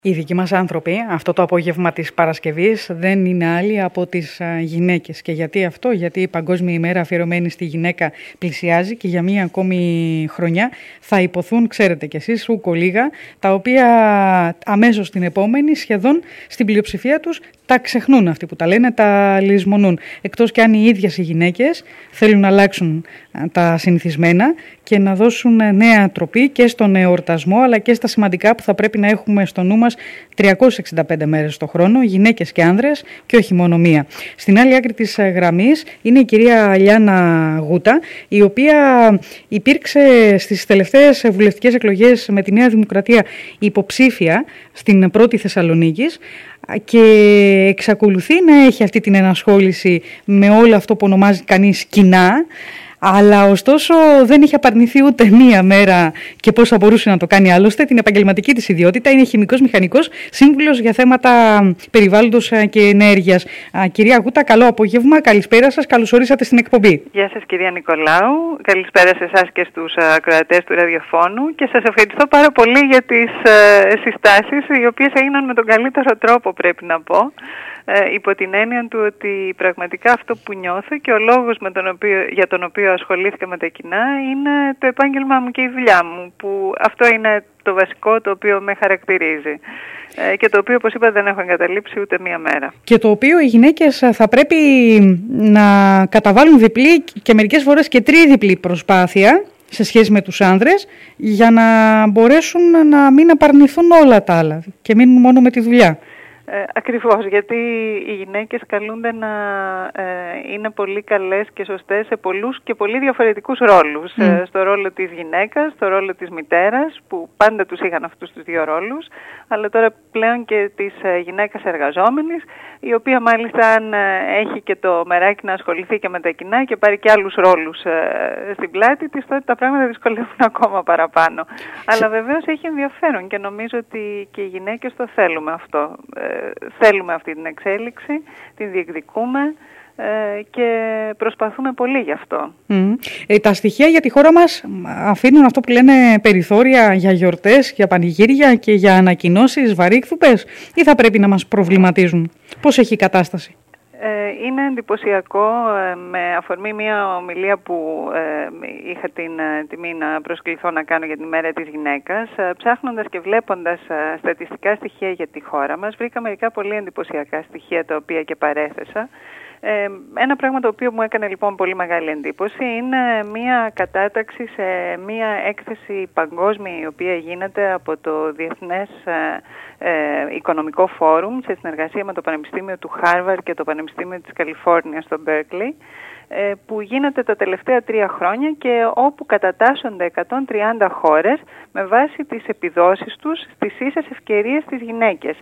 Οι δικοί μας άνθρωποι, αυτό το απόγευμα της Παρασκευής, δεν είναι άλλοι από τις γυναίκες. Και γιατί αυτό? Γιατί η Παγκόσμια ημέρα αφιερωμένη στη γυναίκα πλησιάζει και για μία ακόμη χρονιά θα υποθούν, ξέρετε κι εσείς, ούκο λίγα, τα οποία αμέσως την επόμενη, σχεδόν στην πλειοψηφία τους, τα ξεχνούν αυτοί που τα λένε, τα λησμονούν. Εκτός κι αν οι ίδιες οι γυναίκες θέλουν να αλλάξουν τα συνηθισμένα και να δώσουν νέα τροπή και στον εορτασμό, αλλά και στα σημαντικά που θα πρέπει να έχουμε στο νου μας 365 μέρες το χρόνο, γυναίκες και άνδρες και όχι μόνο μία. Στην άλλη άκρη της γραμμής είναι η κυρία Λιάννα Γούτα, η οποία υπήρξε στις τελευταίες βουλευτικές εκλογές με τη Νέα Δημοκρατία υποψήφια στην πρώτη Θεσσαλονίκης και εξακολουθεί να έχει αυτή την ενασχόληση με όλο αυτό που ονομάζει κανείς κοινά. Αλλά ωστόσο δεν είχε απαρνηθεί ούτε μία μέρα και πώς θα μπορούσε να το κάνει άλλωστε την επαγγελματική της ιδιότητα. Είναι χημικός μηχανικός, σύμβουλος για θέματα περιβάλλοντος και ενέργειας. Κυρία Γούτα, καλό απόγευμα, καλησπέρα σας, καλώς ορίσατε στην εκπομπή. Γεια σας κυρία Νικολάου, καλησπέρα σε εσάς και στους ακροατές του ραδιοφώνου και σας ευχαριστώ πάρα πολύ για τις συστάσεις, οι οποίες έγιναν με τον καλύτερο τρόπο, πρέπει να πω. Υπό την έννοια του ότι πραγματικά αυτό που νιώθω και ο λόγος για τον οποίο ασχολήθηκα με τα κοινά είναι το επάγγελμά μου και η δουλειά μου, που αυτό είναι το βασικό το οποίο με χαρακτηρίζει και το οποίο, όπως είπα, δεν έχω εγκαταλείψει ούτε μία μέρα. Και το οποίο οι γυναίκες θα πρέπει να καταβάλουν διπλή και μερικές φορές και τρίδιπλή προσπάθεια σε σχέση με τους άνδρες για να μπορέσουν να μην απαρνηθούν όλα τα άλλα και μείνουν μόνο με τη δουλειά. Ακριβώς, γιατί οι γυναίκες καλούνται να είναι πολύ καλές και σωστές σε πολλούς και πολύ διαφορετικούς ρόλους. Στο ρόλο της γυναίκας, στο ρόλο της μητέρας, που πάντα τους είχαν αυτούς τους δύο ρόλους, αλλά τώρα πλέον και της γυναίκας εργαζόμενης, η οποία μάλιστα αν έχει και το μεράκι να ασχοληθεί και με τα κοινά και πάρει και άλλους ρόλους στην πλάτη της, τότε τα πράγματα δυσκολεύουν ακόμα παραπάνω. Αλλά βεβαίως έχει ενδιαφέρον και νομίζω ότι και οι γυναίκες το θέλουμε αυτό. Θέλουμε αυτή την εξέλιξη, την διεκδικούμε και προσπαθούμε πολύ γι' αυτό. Τα στοιχεία για τη χώρα μας αφήνουν αυτό που λένε περιθώρια για γιορτές, για πανηγύρια και για ανακοινώσεις βαρύκθουπες, ή θα πρέπει να μας προβληματίζουν? Πώς έχει η κατάσταση? Είναι εντυπωσιακό, με αφορμή μια ομιλία που είχα την τιμή να προσκληθώ να κάνω για την ημέρα της γυναίκας, ψάχνοντας και βλέποντας στατιστικά στοιχεία για τη χώρα μας, βρήκα μερικά πολύ εντυπωσιακά στοιχεία τα οποία και παρέθεσα. Ένα πράγμα το οποίο μου έκανε λοιπόν πολύ μεγάλη εντύπωση είναι μια κατάταξη σε μια έκθεση παγκόσμια η οποία γίνεται από το Διεθνές Οικονομικό Φόρουμ σε συνεργασία με το Πανεπιστήμιο του Χάρβαρντ και το Πανεπιστήμιο της Καλιφόρνιας στο Μπέρκλι, που γίνεται τα τελευταία 3 χρόνια και όπου κατατάσσονται 130 χώρες με βάση τις επιδόσεις τους στις ίσες ευκαιρίες στις γυναίκες.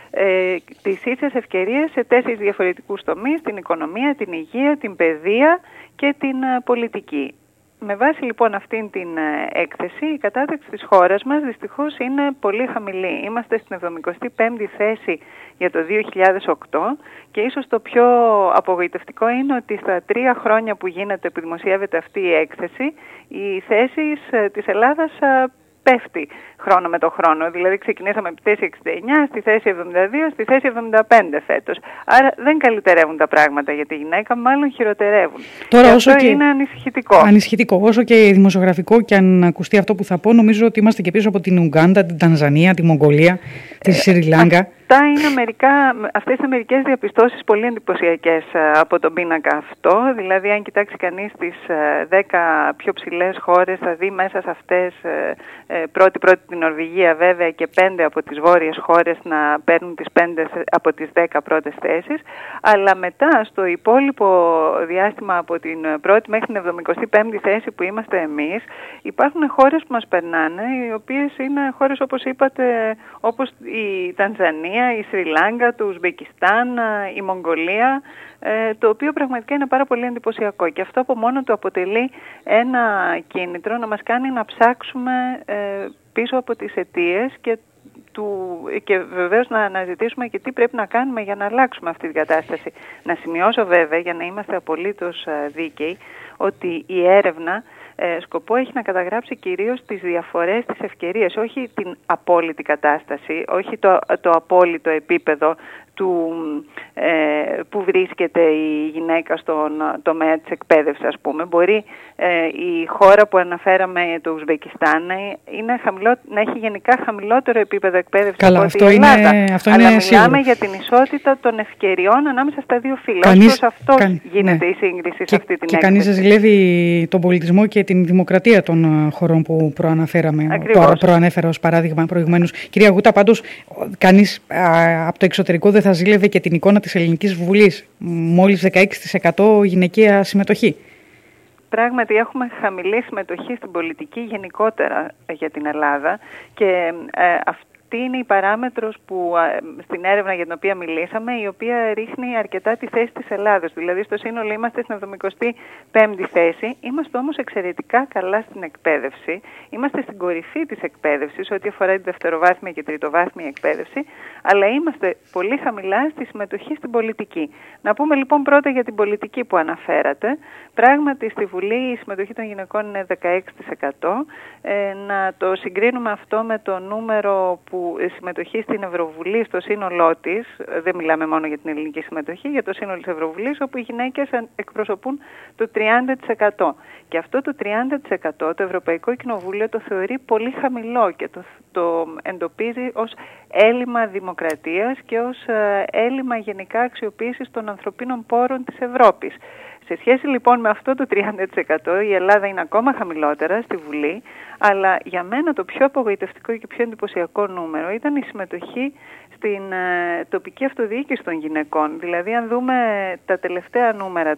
Τις ίσες ευκαιρίες σε 4 διαφορετικούς τομείς: την οικονομία, την υγεία, την παιδεία και την πολιτική. Με βάση λοιπόν αυτήν την έκθεση, η κατάταξη της χώρας μας δυστυχώς είναι πολύ χαμηλή. Είμαστε στην 75η θέση για το 2008 και ίσως το πιο απογοητευτικό είναι ότι στα 3 χρόνια που που δημοσιεύεται αυτή η έκθεση, οι θέσεις της Ελλάδας πέφτει χρόνο με το χρόνο. Δηλαδή ξεκινήσαμε από τη θέση 69, στη θέση 72, στη θέση 75 φέτος. Άρα δεν καλυτερεύουν τα πράγματα για τη γυναίκα, μάλλον χειροτερεύουν. Τώρα, και όσο αυτό είναι ανησυχητικό. Ανησυχητικό. Όσο και δημοσιογραφικό και αν ακουστεί αυτό που θα πω, νομίζω ότι είμαστε και πίσω από την Ουγκάντα, την Τανζανία, τη Μογγολία, τη Σρι Λάγκα. Αυτές είναι μερικές διαπιστώσεις πολύ εντυπωσιακές από τον πίνακα αυτό. Δηλαδή, αν κοιτάξει κανείς τις 10 πιο ψηλές χώρες, θα δει μέσα σε αυτές πρώτη την Νορβηγία βέβαια και 5 από τις βόρειες χώρες να παίρνουν τις 5 από τις 10 πρώτες θέσεις. Αλλά μετά στο υπόλοιπο διάστημα από την πρώτη μέχρι την 75η θέση που είμαστε εμείς, υπάρχουν χώρες που μας περνάνε, οι οποίες είναι χώρες όπως είπατε, όπως η Τανζανία, η Σρι Λάγκα, το Ουσμπεκιστάν, η Μογγολία, το οποίο πραγματικά είναι πάρα πολύ εντυπωσιακό και αυτό από μόνο του αποτελεί ένα κίνητρο να μας κάνει να ψάξουμε πίσω από τις αιτίες και βεβαίως να αναζητήσουμε και τι πρέπει να κάνουμε για να αλλάξουμε αυτή την κατάσταση. Να σημειώσω βέβαια, για να είμαστε απολύτως δίκαιοι, ότι η έρευνα σκοπό έχει να καταγράψει κυρίως τις διαφορές, τις ευκαιρίες, όχι την απόλυτη κατάσταση, όχι το απόλυτο επίπεδο που βρίσκεται η γυναίκα στον τομέα της εκπαίδευσης, ας πούμε. Μπορεί η χώρα που αναφέραμε, το Ουσβεκιστάν, να έχει γενικά χαμηλότερο επίπεδο εκπαίδευσης από την Ελλάδα. Αλλά μιλάμε για την ισότητα των ευκαιριών ανάμεσα στα δύο φύλλα. Ως αυτό γίνεται η σύγκριση σε αυτή την έκθεση. Και κανείς δεν ζηλεύει τον πολιτισμό και την δημοκρατία των χωρών που προανέφερα ως παράδειγμα προηγουμένως. Κυρία Γούτα, πάντως, κανείς από το εξωτερικό δεν θα ζήλευε και την εικόνα της Ελληνικής Βουλής. Μόλις 16% γυναικεία συμμετοχή. Πράγματι έχουμε χαμηλή συμμετοχή στην πολιτική γενικότερα για την Ελλάδα και αυτή είναι η παράμετρος που στην έρευνα για την οποία μιλήσαμε, η οποία ρίχνει αρκετά τη θέση της Ελλάδας. Δηλαδή στο σύνολο είμαστε στην 75η θέση, είμαστε όμως εξαιρετικά καλά στην εκπαίδευση, είμαστε στην κορυφή της εκπαίδευσης ό,τι αφορά τη δευτεροβάθμια και τριτοβάθμια εκπαίδευση, αλλά είμαστε πολύ χαμηλά στη συμμετοχή στην πολιτική. Να πούμε λοιπόν πρώτα για την πολιτική που αναφέρατε. Πράγματι στη Βουλή η συμμετοχή των γυναικών είναι 16%. Να το συγκρίνουμε αυτό με το νούμερο που συμμετοχή στην Ευρωβουλή στο σύνολό της, δεν μιλάμε μόνο για την ελληνική συμμετοχή, για το σύνολο της Ευρωβουλής, όπου οι γυναίκες εκπροσωπούν το 30%. Και αυτό το 30% το Ευρωπαϊκό Κοινοβούλιο το θεωρεί πολύ χαμηλό και το εντοπίζει ως έλλειμμα δημοκρατίας και ως έλλειμμα γενικά αξιοποίησης των ανθρωπίνων πόρων της Ευρώπης. Σε σχέση λοιπόν με αυτό το 30% η Ελλάδα είναι ακόμα χαμηλότερα στη Βουλή, αλλά για μένα το πιο απογοητευτικό και πιο εντυπωσιακό νούμερο ήταν η συμμετοχή στην τοπική αυτοδιοίκηση των γυναικών. Δηλαδή αν δούμε τα τελευταία νούμερα,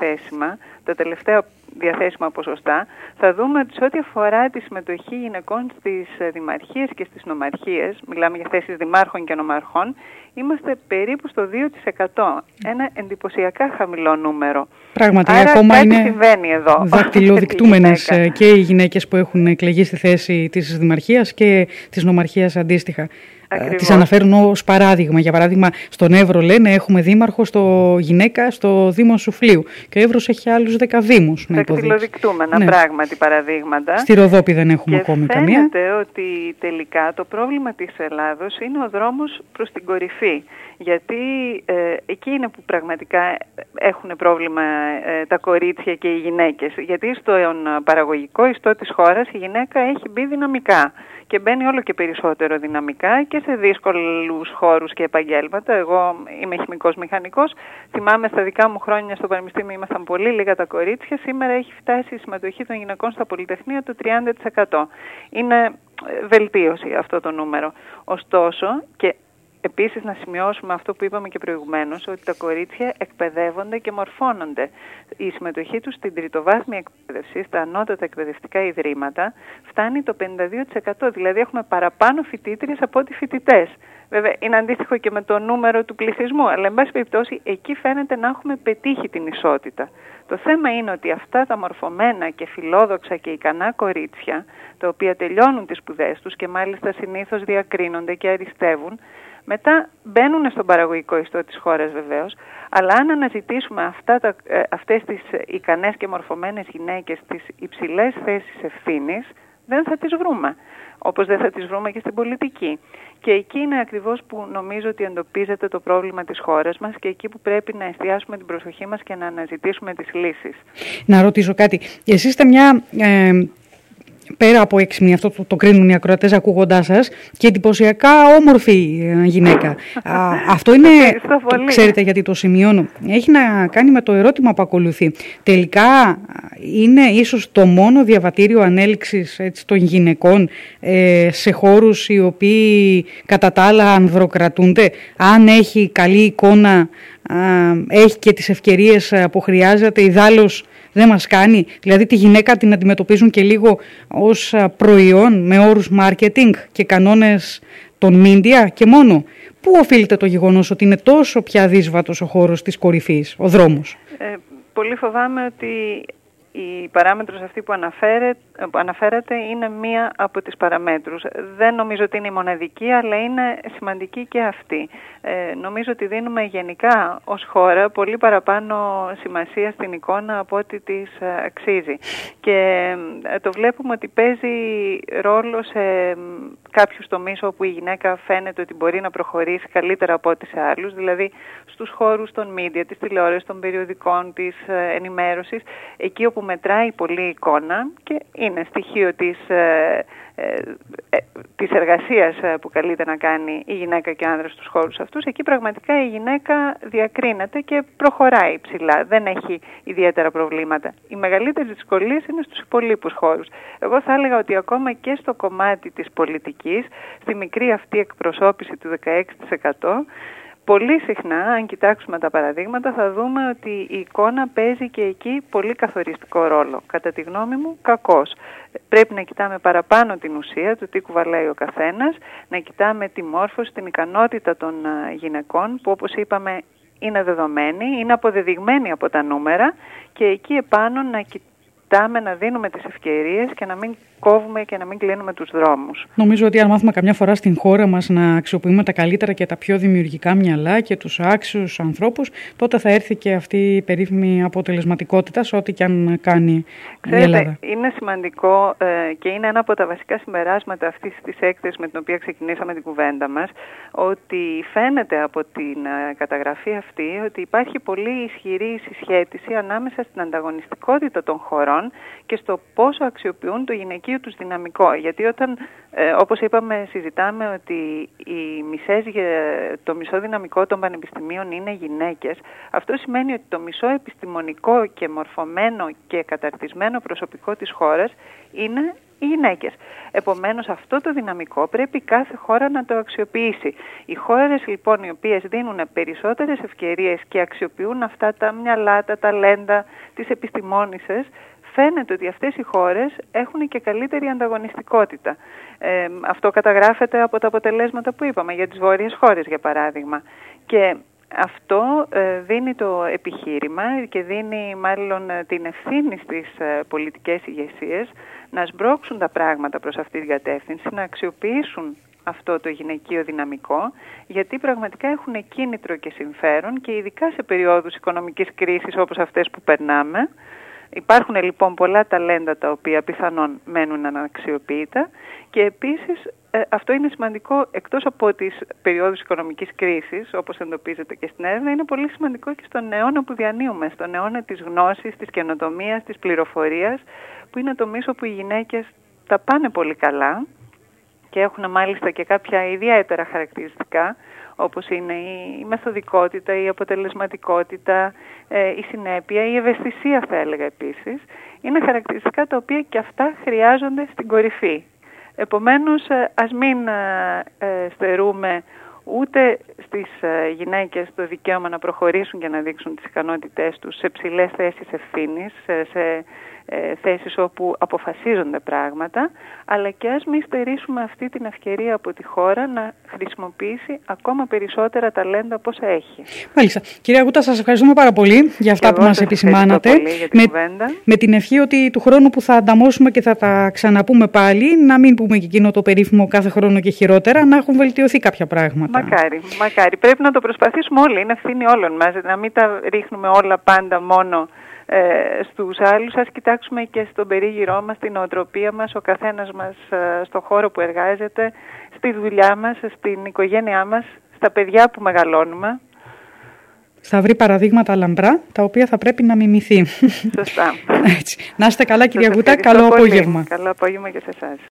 τα τελευταία διαθέσιμα ποσοστά, θα ότι σε ό,τι αφορά τη συμμετοχή γυναικών στις δημαρχίες και στις νομαρχίες, μιλάμε για θέσεις δημάρχων και νομαρχών, είμαστε περίπου στο 2%. Ένα εντυπωσιακά χαμηλό νούμερο. Πράγματι, άρα ακόμα κάτι είναι συμβαίνει εδώ. δακτυλοδεικτούμενες και οι γυναίκες που έχουν εκλεγεί στη θέση της δημαρχίας και της νομαρχίας αντίστοιχα. Τις αναφέρουν ως παράδειγμα. Για παράδειγμα, στον Εύρο λένε έχουμε δήμαρχο γυναίκα στο Δήμο Σουφλίου. Και ο Εύρος έχει άλλους 10 δήμους. Δακτυλοδεικτούμενα πράγματι παραδείγματα. Στη Ροδόπη δεν έχουμε ακόμη καμία. Και φαίνεται ότι τελικά το πρόβλημα της Ελλάδος είναι ο δρόμος προς την κορυφή. Γιατί εκεί είναι που πραγματικά έχουν πρόβλημα τα κορίτσια και οι γυναίκες. Γιατί στον παραγωγικό ιστό της χώρας η γυναίκα έχει μπει δυναμικά και μπαίνει όλο και περισσότερο δυναμικά και σε δύσκολους χώρους και επαγγέλματα. Εγώ είμαι χημικός μηχανικός. Θυμάμαι στα δικά μου χρόνια στο πανεπιστήμιο ήμασταν πολύ λίγα τα κορίτσια. Σήμερα έχει φτάσει η συμμετοχή των γυναικών στα πολυτεχνία το 30%. Είναι βελτίωση αυτό το νούμερο. Ωστόσο, και επίσης να σημειώσουμε αυτό που είπαμε και προηγουμένως, ότι τα κορίτσια εκπαιδεύονται και μορφώνονται. Η συμμετοχή τους στην τριτοβάθμια εκπαίδευση, στα ανώτατα εκπαιδευτικά ιδρύματα, φτάνει το 52%. Δηλαδή έχουμε παραπάνω φοιτήτριες από ό,τι φοιτητές. Βέβαια είναι αντίστοιχο και με το νούμερο του πληθυσμού, αλλά εν πάση περιπτώσει εκεί φαίνεται να έχουμε πετύχει την ισότητα. Το θέμα είναι ότι αυτά τα μορφωμένα και φιλόδοξα και ικανά κορίτσια, τα οποία τελειώνουν τις σπουδές τους και μάλιστα συνήθως διακρίνονται και αριστεύουν, μετά μπαίνουν στον παραγωγικό ιστό της χώρας βεβαίως, αλλά αν αναζητήσουμε αυτές τις ικανές και μορφωμένες γυναίκες στις υψηλές θέσεις ευθύνης, δεν θα τις βρούμε, όπως δεν θα τις βρούμε και στην πολιτική. Και εκεί είναι ακριβώς που νομίζω ότι εντοπίζεται το πρόβλημα της χώρας μας και εκεί που πρέπει να εστιάσουμε την προσοχή μας και να αναζητήσουμε τις λύσεις. Να ρωτήσω κάτι. Εσείς είστε μια... πέρα από έξυπνη, αυτό το κρίνουν οι ακροατές ακούγοντάς σας, και εντυπωσιακά όμορφη γυναίκα. Αυτό είναι, ξέρετε γιατί το σημειώνω, έχει να κάνει με το ερώτημα που ακολουθεί. Τελικά είναι ίσως το μόνο διαβατήριο ανέλυξης των γυναικών σε χώρους οι οποίοι κατά τα άλλα ανδροκρατούνται. Αν έχει καλή εικόνα, έχει και τις ευκαιρίες που χρειάζεται, ιδάλλως δεν μας κάνει. Δηλαδή τη γυναίκα την αντιμετωπίζουν και λίγο ως προϊόν με όρους marketing και κανόνες των media και μόνο. Πού οφείλεται το γεγονός ότι είναι τόσο πια δύσβατος ο χώρος της κορυφής, ο δρόμος? Πολύ φοβάμαι ότι η παράμετρος αυτή που αναφέρατε είναι μία από τις παραμέτρους. Δεν νομίζω ότι είναι η μοναδική, αλλά είναι σημαντική και αυτή. Νομίζω ότι δίνουμε γενικά ως χώρα πολύ παραπάνω σημασία στην εικόνα από ό,τι της αξίζει. Και το βλέπουμε ότι παίζει ρόλο σε κάποιους τομείς όπου η γυναίκα φαίνεται ότι μπορεί να προχωρήσει καλύτερα από ό,τι σε άλλους, δηλαδή στους χώρους των media, της τηλεόρασης, των περιοδικών, της ενημέρωσης, εκεί όπου μετράει πολύ η εικόνα και είναι στοιχείο της εργασίας που καλείται να κάνει η γυναίκα και ο άνδρας στους χώρους αυτούς, εκεί πραγματικά η γυναίκα διακρίνεται και προχωράει ψηλά, δεν έχει ιδιαίτερα προβλήματα. Οι μεγαλύτερες δυσκολίες είναι στους υπολείπους χώρους. Εγώ θα έλεγα ότι ακόμα και στο κομμάτι της πολιτικής, στη μικρή αυτή εκπροσώπηση του 16%, πολύ συχνά, αν κοιτάξουμε τα παραδείγματα, θα δούμε ότι η εικόνα παίζει και εκεί πολύ καθοριστικό ρόλο. Κατά τη γνώμη μου, κακός. Πρέπει να κοιτάμε παραπάνω την ουσία, το τι κουβαλάει ο καθένας, να κοιτάμε τη μόρφωση, την ικανότητα των γυναικών, που όπως είπαμε είναι δεδομένη, είναι αποδεδειγμένη από τα νούμερα, και εκεί επάνω να κοιτάμε, να δίνουμε τις ευκαιρίες και να μην κόβουμε και να μην κλείνουμε τους δρόμους. Νομίζω ότι αν μάθουμε καμιά φορά στην χώρα μας να αξιοποιούμε τα καλύτερα και τα πιο δημιουργικά μυαλά και τους άξιους ανθρώπους, τότε θα έρθει και αυτή η περίφημη αποτελεσματικότητα σε ό,τι και αν κάνει η Ελλάδα. Είναι σημαντικό και είναι ένα από τα βασικά συμπεράσματα αυτής της έκθεσης με την οποία ξεκινήσαμε την κουβέντα μας, ότι φαίνεται από την καταγραφή αυτή ότι υπάρχει πολύ ισχυρή συσχέτιση ανάμεσα στην ανταγωνιστικότητα των χωρών και στο πόσο αξιοποιούν το γυναικείο τους δυναμικό. Γιατί όταν, όπως είπαμε, συζητάμε ότι το μισό δυναμικό των πανεπιστημίων είναι γυναίκες, αυτό σημαίνει ότι το μισό επιστημονικό και μορφωμένο και καταρτισμένο προσωπικό της χώρας είναι οι γυναίκες. Επομένως, αυτό το δυναμικό πρέπει κάθε χώρα να το αξιοποιήσει. Οι χώρες λοιπόν οι οποίες δίνουν περισσότερες ευκαιρίες και αξιοποιούν αυτά τα μυαλά, τα ταλέντα, τις επιστημόνισσες, φαίνεται ότι αυτές οι χώρες έχουν και καλύτερη ανταγωνιστικότητα. Αυτό καταγράφεται από τα αποτελέσματα που είπαμε για τις βόρειες χώρες, για παράδειγμα. Και αυτό δίνει το επιχείρημα και δίνει μάλλον την ευθύνη στις πολιτικές ηγεσίες να σμπρώξουν τα πράγματα προς αυτή την κατεύθυνση, να αξιοποιήσουν αυτό το γυναικείο δυναμικό, γιατί πραγματικά έχουν κίνητρο και συμφέρον, και ειδικά σε περιόδους οικονομικής κρίσης όπως αυτές που περνάμε. Υπάρχουν λοιπόν πολλά ταλέντα τα οποία πιθανόν μένουν αναξιοποιητά, και επίσης αυτό είναι σημαντικό εκτός από τις περιόδους οικονομικής κρίσης, όπως εντοπίζεται και στην έρευνα, είναι πολύ σημαντικό και στον αιώνα που διανύουμε, στον αιώνα της γνώσης, της καινοτομίας, της πληροφορίας, που είναι τομείς όπου οι γυναίκες τα πάνε πολύ καλά και έχουν μάλιστα και κάποια ιδιαίτερα χαρακτηριστικά, όπως είναι η μεθοδικότητα, η αποτελεσματικότητα, η συνέπεια, η ευαισθησία θα έλεγα επίσης. Είναι χαρακτηριστικά τα οποία και αυτά χρειάζονται στην κορυφή. Επομένως, ας μην στερούμε ούτε στις γυναίκες το δικαίωμα να προχωρήσουν και να δείξουν τις ικανότητές τους σε ψηλές θέσεις ευθύνης, σε θέσεις όπου αποφασίζονται πράγματα, αλλά και ας μην στερήσουμε αυτή την ευκαιρία από τη χώρα να χρησιμοποιήσει ακόμα περισσότερα ταλέντα από όσα έχει. Μάλιστα. Κυρία Γούτα, σας ευχαριστούμε πάρα πολύ για αυτά που μας επισημάνατε. Με την ευχή ότι του χρόνου που θα ανταμώσουμε και θα τα ξαναπούμε πάλι, να μην πούμε και εκείνο το περίφημο κάθε χρόνο και χειρότερα, να έχουν βελτιωθεί κάποια πράγματα. Μακάρι. Πρέπει να το προσπαθήσουμε όλοι. Είναι ευθύνη όλων μας. Να μην τα ρίχνουμε όλα πάντα μόνο στους άλλους. Ας κοιτάξουμε και στον περίγυρό μας, στην νοοτροπία μας, ο καθένας μας στο χώρο που εργάζεται, στη δουλειά μας, στην οικογένειά μας, στα παιδιά που μεγαλώνουμε. Θα βρει παραδείγματα λαμπρά, τα οποία θα πρέπει να μιμηθεί. Σωστά. Έτσι. Να είστε καλά, κυρία Γούτα. Καλό απόγευμα. Καλό απόγευμα και σε εσάς.